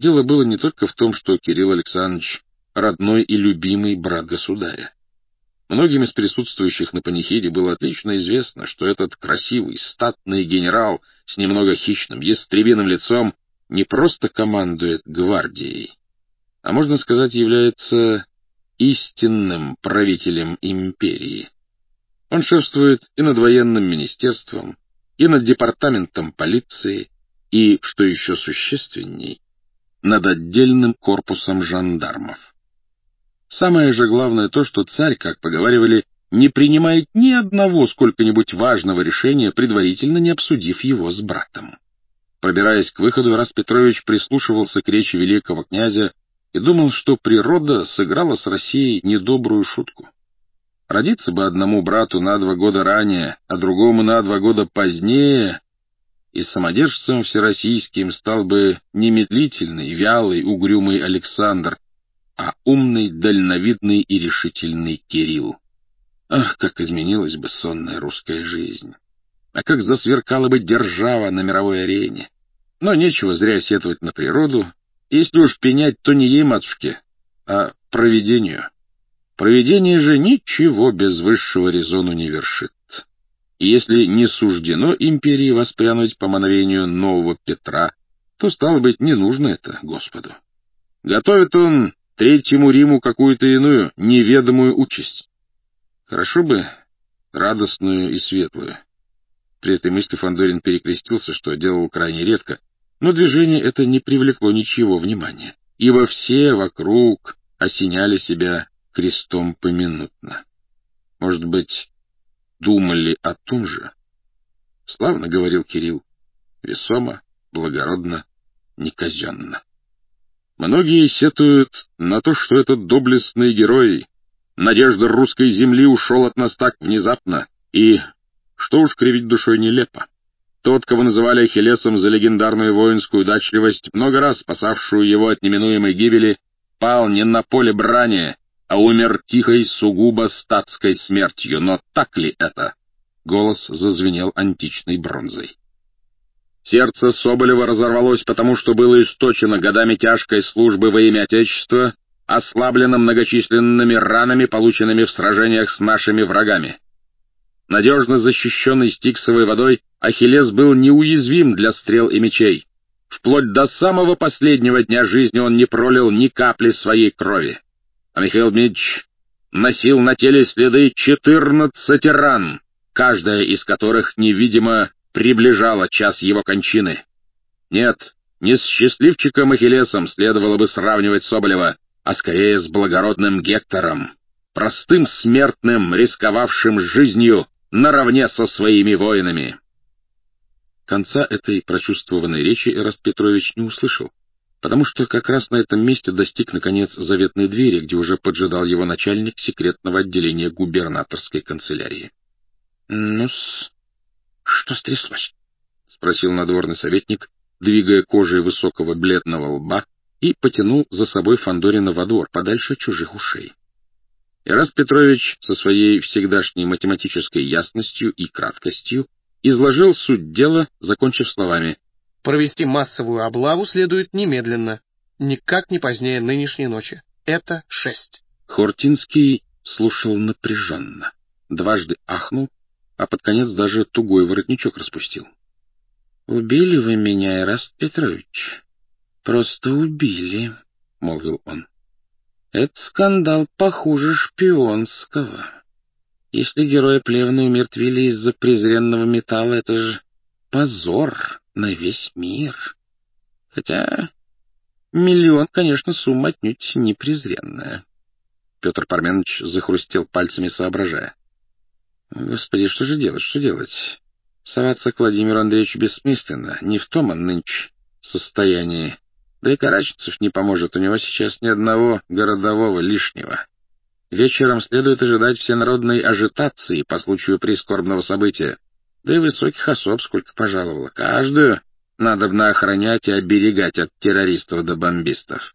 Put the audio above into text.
Дело было не только в том, что Кирилл Александрович — родной и любимый брат государя. Многим из присутствующих на панихиде было отлично известно, что этот красивый, статный генерал с немного хищным, ястребиным лицом не просто командует гвардией, а, можно сказать, является истинным правителем империи. Он шефствует и над военным министерством, и над департаментом полиции, и, что еще существенней, над отдельным корпусом жандармов. Самое же главное то, что царь, как поговаривали, не принимает ни одного сколько-нибудь важного решения, предварительно не обсудив его с братом. Пробираясь к выходу, Ирас Петрович прислушивался к речи великого князя и думал, что природа сыграла с Россией недобрую шутку. Родиться бы одному брату на 2 года ранее, а другому на 2 года позднее, и самодержцем всероссийским стал бы не медлительный, вялый, угрюмый Александр, а умный, дальновидный и решительный Кирилл. Ах, как изменилась бы сонная русская жизнь! А как засверкала бы держава на мировой арене! Но нечего зря сетовать на природу. Если уж пенять, то не ей, матушке, а провидению. Провидение же ничего без высшего резону не вершит. И если не суждено империи воспрянуть по мановению нового Петра, то, стало быть, не нужно это Господу. Готовит он Третьему Риму какую-то иную, неведомую участь. Хорошо бы радостную и светлую. При этой мысли Фандорин перекрестился, что делал крайне редко, но движение это не привлекло ничьего внимания, ибо все вокруг осеняли себя крестом поминутно. Может быть, думали о том же? Славно говорил Кирилл, весомо, благородно, неказенно. Многие сетуют на то, что этот доблестный герой, надежда русской земли, ушел от нас так внезапно, и, что уж кривить душой, нелепо. Тот, кого называли Ахиллесом за легендарную воинскую удачливость, много раз спасавшую его от неминуемой гибели, пал не на поле брани, а умер тихой, сугубо статской смертью. Но так ли это? Голос зазвенел античной бронзой. Сердце Соболева разорвалось потому, что было источено годами тяжкой службы во имя Отечества, ослаблено многочисленными ранами, полученными в сражениях с нашими врагами. Надежно защищенный Стиксовой водой, Ахиллес был неуязвим для стрел и мечей. Вплоть до самого последнего дня жизни он не пролил ни капли своей крови. А Михаил Дмитриевич носил на теле следы 14 ран, каждая из которых невидимо приближала час его кончины. Нет, не с счастливчиком Ахиллесом следовало бы сравнивать Соболева, а скорее с благородным Гектором, простым смертным, рисковавшим жизнью наравне со своими воинами. Конца этой прочувствованной речи Эраст Петрович не услышал, потому что как раз на этом месте достиг, наконец, заветной двери, где уже поджидал его начальник секретного отделения губернаторской канцелярии. — Ну-с, что стряслось? — спросил надворный советник, двигая кожей высокого бледного лба, и потянул за собой Фандорина во двор, подальше от чужих ушей. Эраст Петрович со своей всегдашней математической ясностью и краткостью изложил суть дела, закончив словами: «Провести массовую облаву следует немедленно, никак не позднее нынешней ночи. Это 6». Хортинский слушал напряженно, дважды ахнул, а под конец даже тугой воротничок распустил. — Убили вы меня, Эраст Петрович. Просто убили, — молвил он. — Это скандал похуже шпионского. Если героя Плевны умертвили из-за презренного металла, это же позор на весь мир. Хотя 1 миллион, конечно, сумма отнюдь не презренная. Петр Парменович захрустел пальцами, соображая. Господи, что же делать, что делать? Соваться к Владимиру Андреевичу бессмысленно, не в том он нынче состоянии. Да и Караченцев не поможет, у него сейчас ни одного городового лишнего. Вечером следует ожидать всенародной ажитации по случаю прискорбного события, да и высоких особ сколько пожаловало. Каждую надобно охранять и оберегать от террористов да бомбистов.